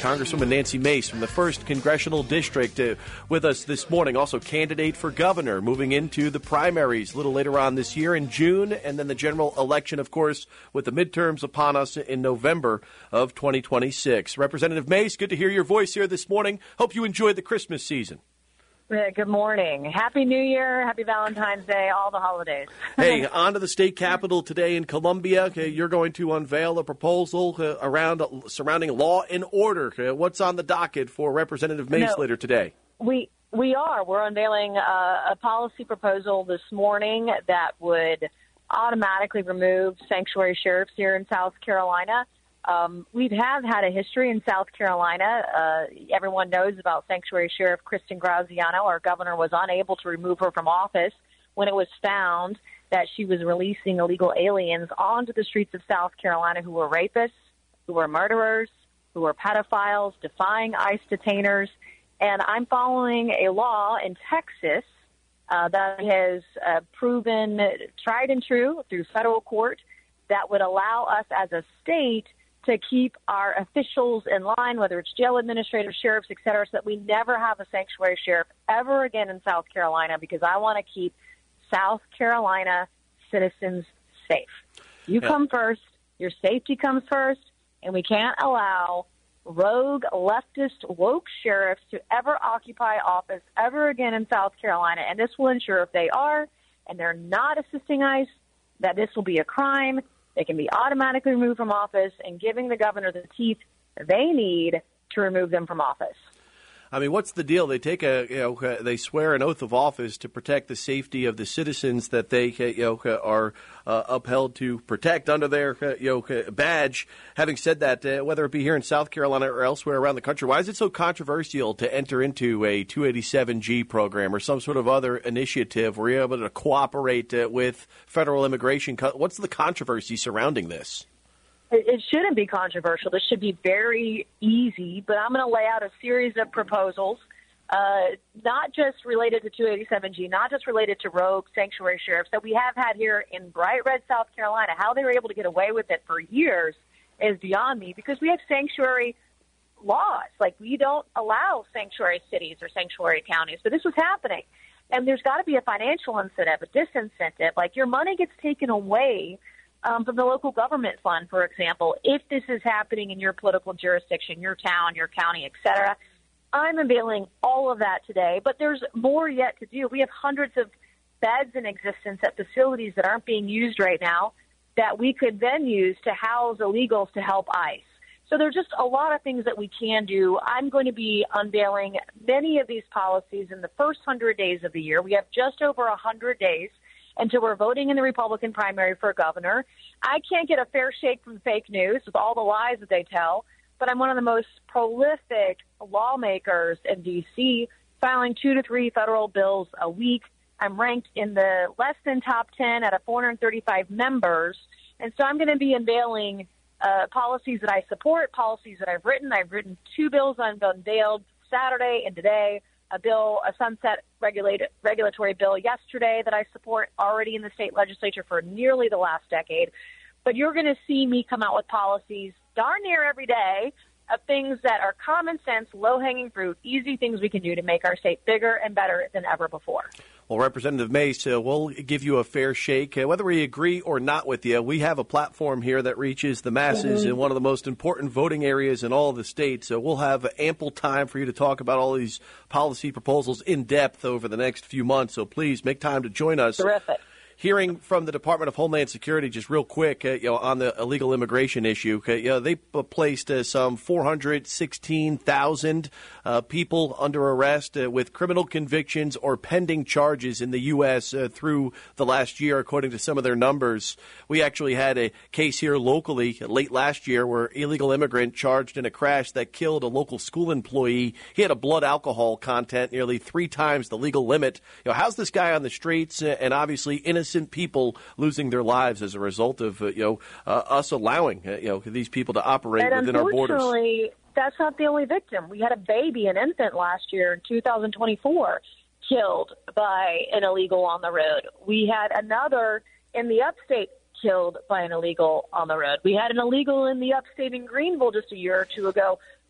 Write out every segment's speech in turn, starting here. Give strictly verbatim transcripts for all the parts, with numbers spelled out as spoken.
Congresswoman Nancy Mace from the first Congressional District uh, with us this morning. Also candidate for governor moving into the primaries a little later on this year in June, and then the general election, of course, with the midterms upon us in November of twenty twenty-six. Representative Mace, good to hear your voice here this morning. Hope you enjoyed the Christmas season. Yeah, good morning. Happy New Year, happy Valentine's Day, all the holidays. Hey, on to the state capitol today in Columbia. Okay, you're going to unveil a proposal uh, around uh, surrounding law and order. Okay, what's on the docket for Representative Mace no, later today? We we are. We're unveiling a, a policy proposal this morning that would automatically remove sanctuary sheriffs here in South Carolina. Um, we have had a history in South Carolina. Uh, everyone knows about Sanctuary Sheriff Kristen Graziano. Our governor was unable to remove her from office when it was found that she was releasing illegal aliens onto the streets of South Carolina who were rapists, who were murderers, who were pedophiles, defying ICE detainers. And I'm following a law in Texas uh, that has uh, proven tried and true through federal court that would allow us as a state to keep our officials in line, whether it's jail administrators, sheriffs, et cetera, so that we never have a sanctuary sheriff ever again in South Carolina, because I want to keep South Carolina citizens safe. You yeah. come first, your safety comes first, and we can't allow rogue, leftist, woke sheriffs to ever occupy office ever again in South Carolina. And this will ensure if they are and they're not assisting ICE, that this will be a crime. They can be automatically removed from office, and giving the governor the teeth they need to remove them from office. I mean, what's the deal? They take a, you know, they swear an oath of office to protect the safety of the citizens that they, you know, are uh, upheld to protect under their, you know, badge. Having said that, uh, whether it be here in South Carolina or elsewhere around the country, why is it so controversial to enter into a two eighty-seven G program or some sort of other initiative where you're able to cooperate uh, with federal immigration? Co- What's the controversy surrounding this? It shouldn't be controversial. This should be very easy, but I'm going to lay out a series of proposals, uh, not just related to two eighty-seven G, not just related to rogue sanctuary sheriffs that we have had here in bright red South Carolina. How they were able to get away with it for years is beyond me, because we have sanctuary laws. Like, we don't allow sanctuary cities or sanctuary counties, but this was happening. And there's got to be a financial incentive, a disincentive. Like, your money gets taken away Um, from the local government fund, for example, if this is happening in your political jurisdiction, your town, your county, et cetera. I'm unveiling all of that today, but there's more yet to do. We have hundreds of beds in existence at facilities that aren't being used right now that we could then use to house illegals to help ICE. So there's just a lot of things that we can do. I'm going to be unveiling many of these policies in the first one hundred days of the year. We have just over one hundred days until we're voting in the Republican primary for governor. I can't get a fair shake from fake news with all the lies that they tell, but I'm one of the most prolific lawmakers in D C, filing two to three federal bills a week. I'm ranked in the less than top ten out of four hundred thirty-five members, and so I'm going to be unveiling uh, policies that I support, policies that I've written. I've written two bills I've unveiled Saturday and today, a bill, a sunset regulated, regulatory bill yesterday that I support already in the state legislature for nearly the last decade. But you're going to see me come out with policies darn near every day of things that are common sense, low-hanging fruit, easy things we can do to make our state bigger and better than ever before. Well, Representative Mace, uh, we'll give you a fair shake. Uh, whether we agree or not with you, we have a platform here that reaches the masses mm-hmm. in one of the most important voting areas in all of the states. So we'll have ample time for you to talk about all these policy proposals in depth over the next few months. So please make time to join us. Terrific. Hearing from the Department of Homeland Security, just real quick, uh, you know, on the illegal immigration issue, uh, you know, they uh, placed uh, some four hundred sixteen thousand uh, people under arrest uh, with criminal convictions or pending charges in the U S uh, through the last year, according to some of their numbers. We actually had a case here locally late last year where illegal immigrant charged in a crash that killed a local school employee. He had a blood alcohol content nearly three times the legal limit. You know, how's this guy on the streets uh, and obviously innocent people losing their lives as a result of uh, you know uh, us allowing uh, you know these people to operate and within our borders? Unfortunately, that's not the only victim. We had a baby, an infant last year in two thousand twenty-four, killed by an illegal on the road. We had another in the upstate killed by an illegal on the road. We had an illegal in the upstate in Greenville just a year or two ago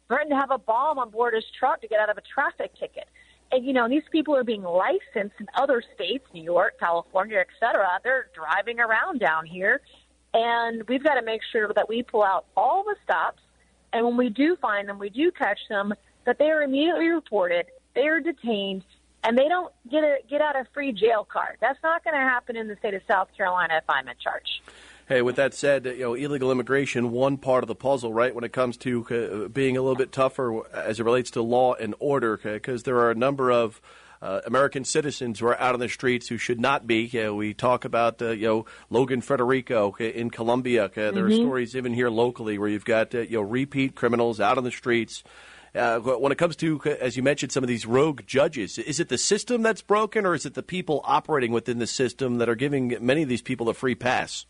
threatened to have a bomb on board his truck to get out of a traffic ticket. And, you know, these people are being licensed in other states, New York, California, et cetera. They're driving around down here. And we've got to make sure that we pull out all the stops. And when we do find them, we do catch them, that they are immediately reported, they are detained, and they don't get a get out a free jail card. That's not going to happen in the state of South Carolina if I'm in charge. Hey, with that said, you know, illegal immigration, one part of the puzzle, right, when it comes to uh, being a little bit tougher as it relates to law and order, because there are a number of uh, American citizens who are out on the streets who should not be. Uh, we talk about, uh, you know, Logan Federico in Colombia. Uh, there mm-hmm. are stories even here locally where you've got, uh, you know, repeat criminals out on the streets. Uh, when it comes to, as you mentioned, some of these rogue judges, is it the system that's broken, or is it the people operating within the system that are giving many of these people a free pass?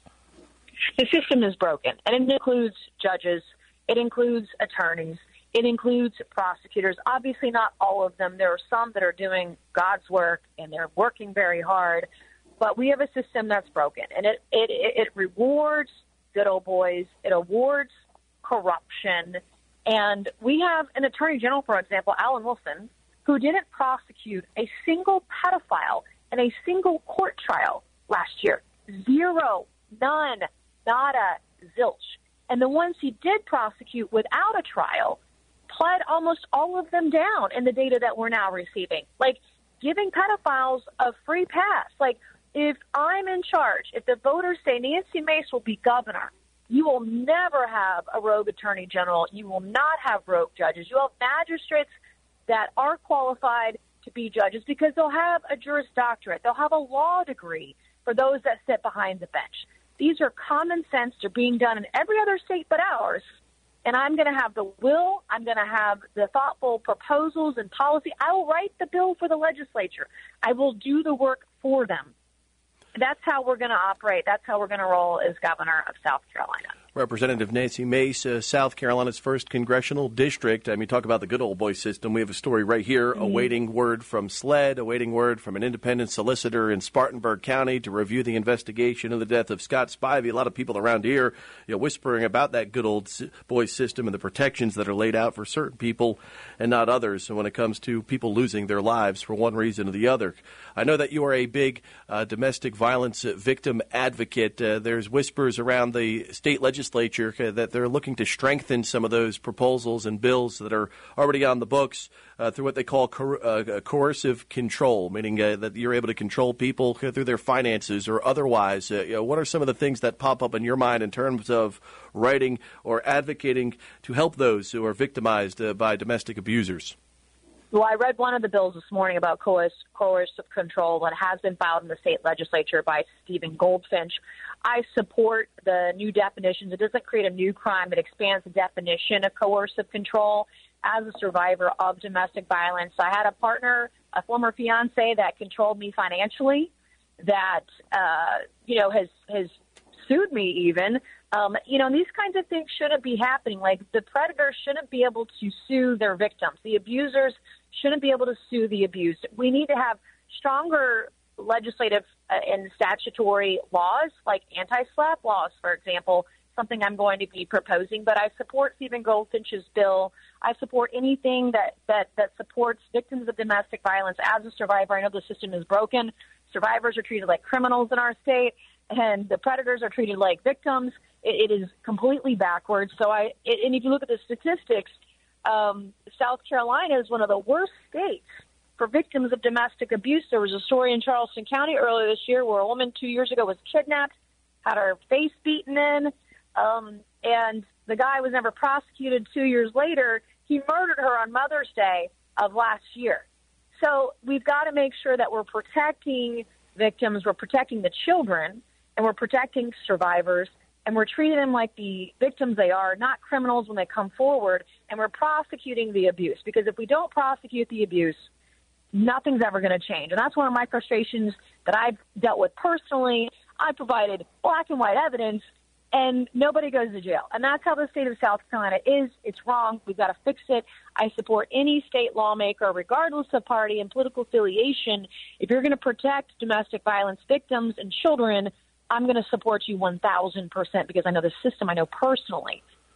The system is broken, and it includes judges, it includes attorneys, it includes prosecutors. Obviously not all of them. There are some that are doing God's work, and they're working very hard, but we have a system that's broken, and it, it, it rewards good old boys. It awards corruption, and we have an attorney general, for example, Alan Wilson, who didn't prosecute a single pedophile in a single court trial last year. Zero, none. Nada, zilch. And the ones he did prosecute without a trial pled almost all of them down in the data that we're now receiving. Like, giving pedophiles a free pass. Like, if I'm in charge, if the voters say Nancy Mace will be governor, you will never have a rogue attorney general. You will not have rogue judges. You'll have magistrates that are qualified to be judges because they'll have a Juris Doctorate. They'll have a law degree for those that sit behind the bench. These are common sense. They're being done in every other state but ours. And I'm going to have the will. I'm going to have the thoughtful proposals and policy. I will write the bill for the legislature. I will do the work for them. That's how we're going to operate. That's how we're going to roll as governor of South Carolina. Representative Nancy Mace, uh, South Carolina's first congressional district. I mean, talk about the good old boy system. We have a story right here, mm-hmm. awaiting word from SLED, awaiting word from an independent solicitor in Spartanburg County to review the investigation of the death of Scott Spivey. A lot of people around here, you know, whispering about that good old boy system and the protections that are laid out for certain people and not others. And when it comes to people losing their lives for one reason or the other, I know that you are a big uh, domestic violence victim advocate. Uh, there's whispers around the state legislature that they're looking to strengthen some of those proposals and bills that are already on the books uh, through what they call coer- uh, coercive control, meaning uh, that you're able to control people through their finances or otherwise. Uh, you know, what are some of the things that pop up in your mind in terms of writing or advocating to help those who are victimized uh, by domestic abusers? Well, I read one of the bills this morning about coerc- coercive control that has been filed in the state legislature by Stephen Goldfinch. I support the new definitions. It doesn't create a new crime. It expands the definition of coercive control. As a survivor of domestic violence, I had a partner, a former fiance that controlled me financially, that, uh, you know, has, has sued me even. Um, you know, and these kinds of things shouldn't be happening. Like, the predators shouldn't be able to sue their victims. The abusers shouldn't be able to sue the abused. We need to have stronger legislative uh, and statutory laws, like anti-SLAPP laws, for example, something I'm going to be proposing. But I support Stephen Goldfinch's bill. I support anything that, that, that supports victims of domestic violence. As a survivor, I know the system is broken. Survivors are treated like criminals in our state, and the predators are treated like victims. It, it is completely backwards. So I, it, and if you look at the statistics, um, South Carolina is one of the worst states for victims of domestic abuse. There was a story in Charleston County earlier this year where a woman two years ago was kidnapped, had her face beaten in, um, and the guy was never prosecuted. Two years later, he murdered her on Mother's Day of last year. So we've got to make sure that we're protecting victims, we're protecting the children, and we're protecting survivors, and we're treating them like the victims they are, not criminals when they come forward, and we're prosecuting the abuse. Because if we don't prosecute the abuse, nothing's ever going to change. And that's one of my frustrations that I've dealt with personally. I provided black and white evidence, and nobody goes to jail. And that's how the state of South Carolina is. It's wrong. We've got to fix it. I support any state lawmaker, regardless of party and political affiliation. If you're going to protect domestic violence victims and children, I'm going to support you one thousand percent because I know the system, I know personally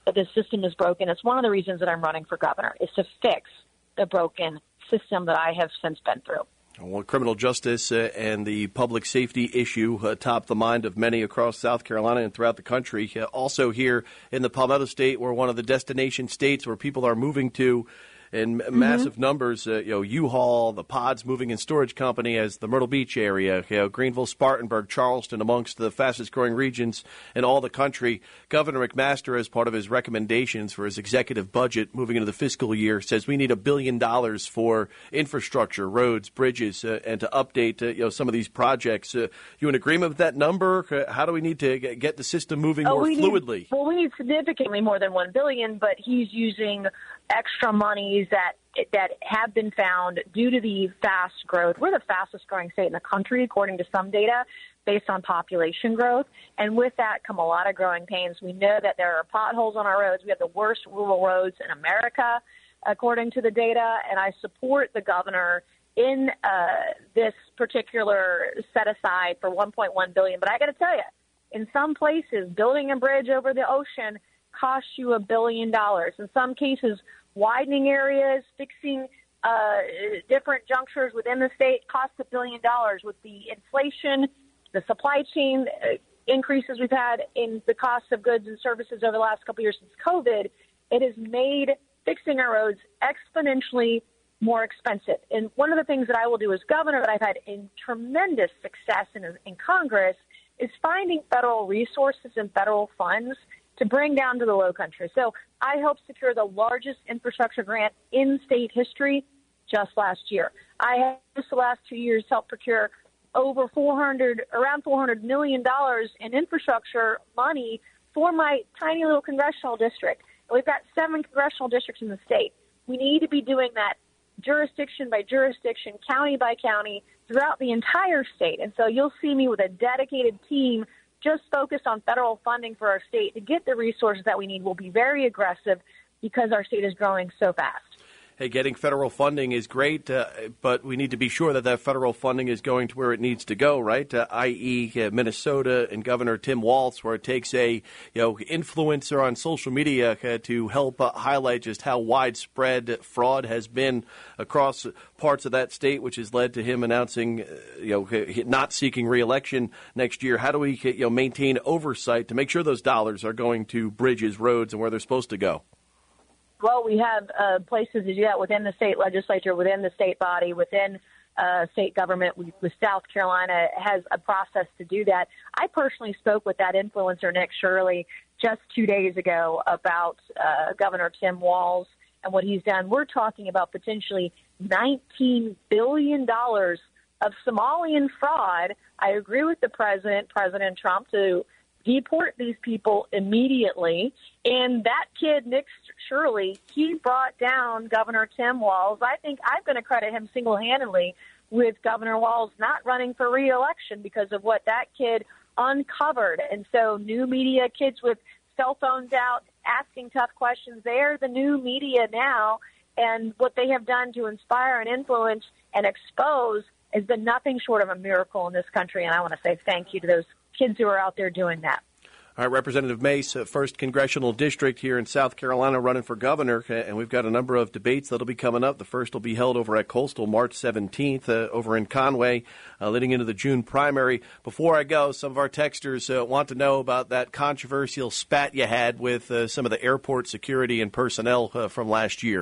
that this system is broken. It's one of the reasons that I'm running for governor, is to fix the broken system that I have since been through. Well, criminal justice uh, and the public safety issue uh, top the mind of many across South Carolina and throughout the country. Uh, also here in the Palmetto State, we're one of the destination states where people are moving to in mm-hmm. massive numbers. Uh, you know, U-Haul, the Pods Moving and Storage Company, as the Myrtle Beach area, you know, Greenville, Spartanburg, Charleston, amongst the fastest growing regions in all the country. Governor McMaster, as part of his recommendations for his executive budget moving into the fiscal year, says we need a billion dollars for infrastructure, roads, bridges, uh, and to update uh, you know some of these projects. Uh, you in agreement with that number? Uh, how do we need to get the system moving oh, more we fluidly? Need, well, we need significantly more than one billion, but he's using extra monies that that have been found due to the fast growth. We're the fastest growing state in the country, according to some data, based on population growth. And with that come a lot of growing pains. We know that there are potholes on our roads. We have the worst rural roads in America, according to the data. And I support the governor in uh, this particular set aside for one point one billion dollars. But I got to tell you, in some places, building a bridge over the ocean costs you a billion dollars. In some cases, widening areas, fixing uh, different junctures within the state costs a billion dollars. With the inflation, the supply chain increases we've had in the cost of goods and services over the last couple of years since COVID, it has made fixing our roads exponentially more expensive. And one of the things that I will do as governor that I've had in tremendous success in, in Congress is finding federal resources and federal funds to bring down to the low country. So I helped secure the largest infrastructure grant in state history just last year. I have, just the last two years, helped procure over four hundred, around four hundred million dollars in infrastructure money for my tiny little congressional district. We've got seven congressional districts in the state. We need to be doing that jurisdiction by jurisdiction, county by county, throughout the entire state. And so you'll see me with a dedicated team just focused on federal funding for our state to get the resources that we need. We'll be very aggressive because our state is growing so fast. Hey, getting federal funding is great, uh, but we need to be sure that that federal funding is going to where it needs to go, right? Uh, that is, uh, Minnesota and Governor Tim Walz, where it takes a you know influencer on social media uh, to help uh, highlight just how widespread fraud has been across parts of that state, which has led to him announcing, uh, you know, not seeking re-election next year. How do we you know maintain oversight to make sure those dollars are going to bridges, roads, and where they're supposed to go? Well, we have uh, places to do that within the state legislature, within the state body, within uh, state government. We, with South Carolina has a process to do that. I personally spoke with that influencer, Nick Shirley, just two days ago about uh, Governor Tim Walz and what he's done. We're talking about potentially nineteen billion dollars of Somalian fraud. I agree with the president, President Trump, to deport these people immediately. And that kid, Nick Shirley, he brought down Governor Tim Walz. I think I'm going to credit him single-handedly with Governor Walz not running for re-election because of what that kid uncovered. And so new media, kids with cell phones out, asking tough questions, they're the new media now. And what they have done to inspire and influence and expose has been nothing short of a miracle in this country. And I want to say thank you to those kids who are out there doing that. All right, Representative Mace, uh, first congressional district here in South Carolina, running for governor, uh, and we've got a number of debates that'll be coming up. The first will be held over at Coastal March seventeenth uh, over in Conway, uh, leading into the June primary. Before I go, some of our texters uh, want to know about that controversial spat you had with uh, some of the airport security and personnel uh, from last year.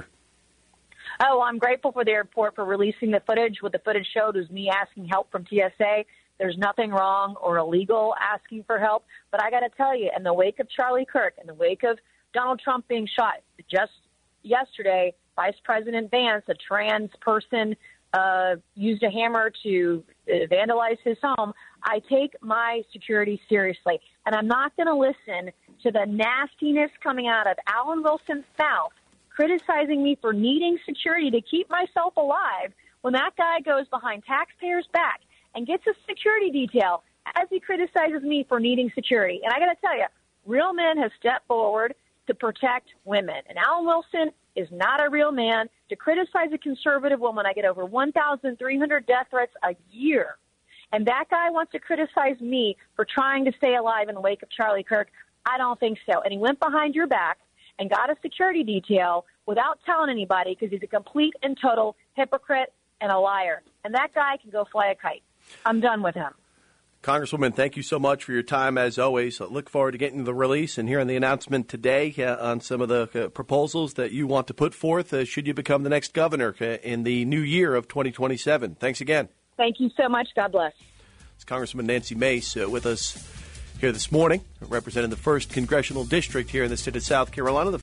Oh, I'm grateful for the airport for releasing the footage. What the footage showed was me asking help from T S A. There's nothing wrong or illegal asking for help. But I got to tell you, in the wake of Charlie Kirk, in the wake of Donald Trump being shot just yesterday, Vice President Vance, a trans person, uh, used a hammer to uh, vandalize his home. I take my security seriously. And I'm not going to listen to the nastiness coming out of Alan Wilson South criticizing me for needing security to keep myself alive when that guy goes behind taxpayers' back and gets a security detail as he criticizes me for needing security. And I got to tell you, real men have stepped forward to protect women. And Alan Wilson is not a real man. To criticize a conservative woman, I get over one thousand three hundred death threats a year. And that guy wants to criticize me for trying to stay alive in the wake of Charlie Kirk. I don't think so. And he went behind your back and got a security detail without telling anybody because he's a complete and total hypocrite and a liar. And that guy can go fly a kite. I'm done with him. Congresswoman, thank you so much for your time, as always. I look forward to getting the release and hearing the announcement today uh, on some of the uh, proposals that you want to put forth uh, should you become the next governor uh, in the new year of twenty twenty-seven. Thanks again. Thank you so much. God bless. It's Congresswoman Nancy Mace uh, with us here this morning, representing the first congressional district here in the state of South Carolina. The